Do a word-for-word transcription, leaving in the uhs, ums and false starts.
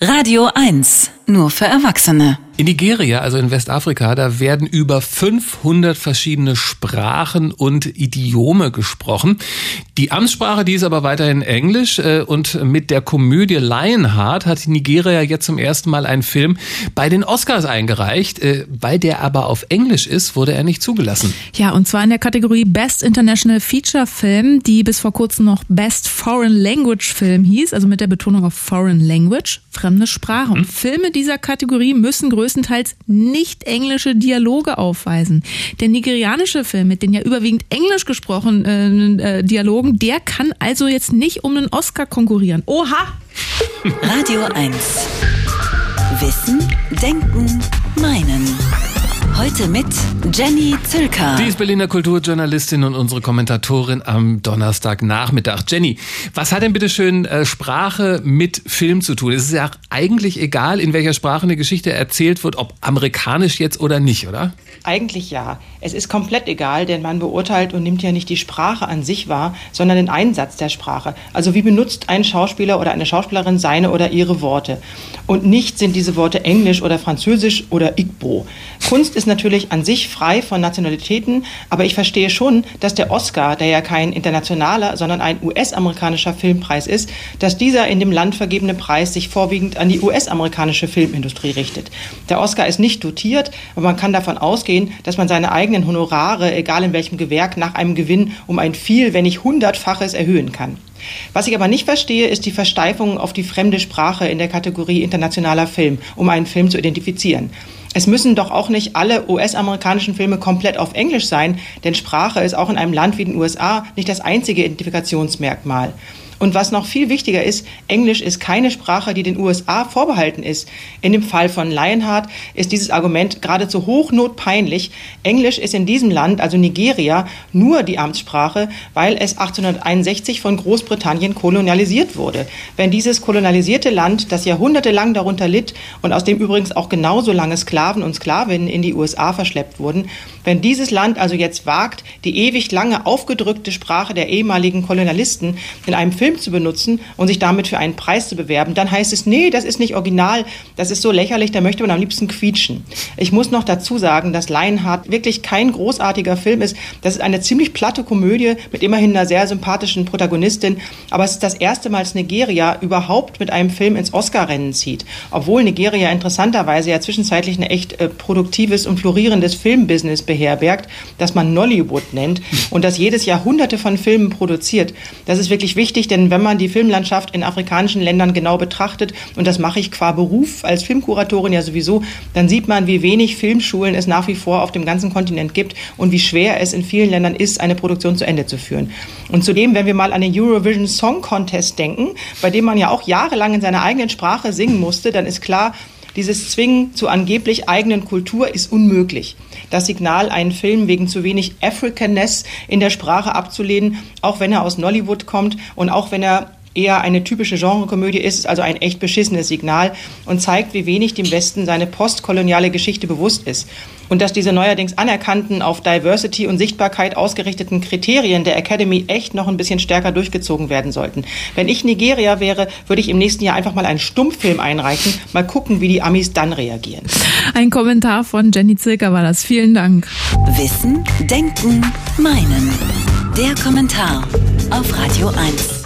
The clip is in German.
Radio eins, nur für Erwachsene. In Nigeria, also in Westafrika, da werden über fünfhundert verschiedene Sprachen und Idiome gesprochen. Die Amtssprache, die ist aber weiterhin Englisch. Und mit der Komödie Lionheart hat Nigeria jetzt zum ersten Mal einen Film bei den Oscars eingereicht. Weil der aber auf Englisch ist, wurde er nicht zugelassen. Ja, und zwar in der Kategorie Best International Feature Film, die bis vor kurzem noch Best Foreign Language Film hieß, also mit der Betonung auf Foreign Language, fremde Sprache. Und hm. Filme dieser Kategorie müssen größtenteils nicht englische Dialoge aufweisen. Der nigerianische Film mit den ja überwiegend englisch gesprochenen äh, Dialogen, der kann also jetzt nicht um einen Oscar konkurrieren. Oha! Radio eins. Wissen, Denken, Meinen. Heute mit Jenny Zülker. Die ist Berliner Kulturjournalistin und unsere Kommentatorin am Donnerstagnachmittag. Jenny, was hat denn bitte schön äh, Sprache mit Film zu tun? Es ist ja eigentlich egal, in welcher Sprache eine Geschichte erzählt wird, ob amerikanisch jetzt oder nicht, oder? Eigentlich ja. Es ist komplett egal, denn man beurteilt und nimmt ja nicht die Sprache an sich wahr, sondern den Einsatz der Sprache. Also wie benutzt ein Schauspieler oder eine Schauspielerin seine oder ihre Worte? Und nicht sind diese Worte Englisch oder Französisch oder Igbo. Kunst ist natürlich an sich frei von Nationalitäten, aber ich verstehe schon, dass der Oscar, der ja kein internationaler, sondern ein U S-amerikanischer Filmpreis ist, dass dieser in dem Land vergebene Preis sich vorwiegend an die U S-amerikanische Filmindustrie richtet. Der Oscar ist nicht dotiert, aber man kann davon ausgehen, dass man seine eigenen Honorare, egal in welchem Gewerk, nach einem Gewinn um ein viel, wenn nicht hundertfaches erhöhen kann. Was ich aber nicht verstehe, ist die Versteifung auf die fremde Sprache in der Kategorie internationaler Film, um einen Film zu identifizieren. Es müssen doch auch nicht alle U S-amerikanischen Filme komplett auf Englisch sein, denn Sprache ist auch in einem Land wie den U S A nicht das einzige Identifikationsmerkmal. Und was noch viel wichtiger ist, Englisch ist keine Sprache, die den U S A vorbehalten ist. In dem Fall von Lionheart ist dieses Argument geradezu hochnotpeinlich. Englisch ist in diesem Land, also Nigeria, nur die Amtssprache, weil es achtzehnhunderteinundsechzig von Großbritannien kolonialisiert wurde. Wenn dieses kolonialisierte Land, das jahrhundertelang darunter litt und aus dem übrigens auch genauso lange Sklaven und Sklavinnen in die U S A verschleppt wurden, wenn dieses Land also jetzt wagt, die ewig lange aufgedrückte Sprache der ehemaligen Kolonialisten in einem Film zu benutzen und sich damit für einen Preis zu bewerben, dann heißt es, nee, das ist nicht original, das ist so lächerlich, da möchte man am liebsten quietschen. Ich muss noch dazu sagen, dass Lionheart wirklich kein großartiger Film ist. Das ist eine ziemlich platte Komödie mit immerhin einer sehr sympathischen Protagonistin, aber es ist das erste Mal, dass Nigeria überhaupt mit einem Film ins Oscar-Rennen zieht. Obwohl Nigeria interessanterweise ja zwischenzeitlich ein echt äh, produktives und florierendes Filmbusiness beherbergt, das man Nollywood nennt und das jedes Jahr hunderte von Filmen produziert. Das ist wirklich wichtig, denn wenn man die Filmlandschaft in afrikanischen Ländern genau betrachtet, und das mache ich qua Beruf als Filmkuratorin ja sowieso, dann sieht man, wie wenig Filmschulen es nach wie vor auf dem ganzen Kontinent gibt und wie schwer es in vielen Ländern ist, eine Produktion zu Ende zu führen. Und zudem, wenn wir mal an den Eurovision Song Contest denken, bei dem man ja auch jahrelang in seiner eigenen Sprache singen musste, dann ist klar, dieses Zwingen zu angeblich eigenen Kultur ist unmöglich. Das Signal, einen Film wegen zu wenig Africanness in der Sprache abzulehnen, auch wenn er aus Nollywood kommt und auch wenn er eher eine typische Genrekomödie ist, ist also ein echt beschissenes Signal und zeigt, wie wenig dem Westen seine postkoloniale Geschichte bewusst ist. Und dass diese neuerdings anerkannten, auf Diversity und Sichtbarkeit ausgerichteten Kriterien der Academy echt noch ein bisschen stärker durchgezogen werden sollten. Wenn ich Nigeria wäre, würde ich im nächsten Jahr einfach mal einen Stummfilm einreichen, mal gucken, wie die Amis dann reagieren. Ein Kommentar von Jenny Zülker war das. Vielen Dank. Wissen, Denken, Meinen. Der Kommentar auf Radio eins.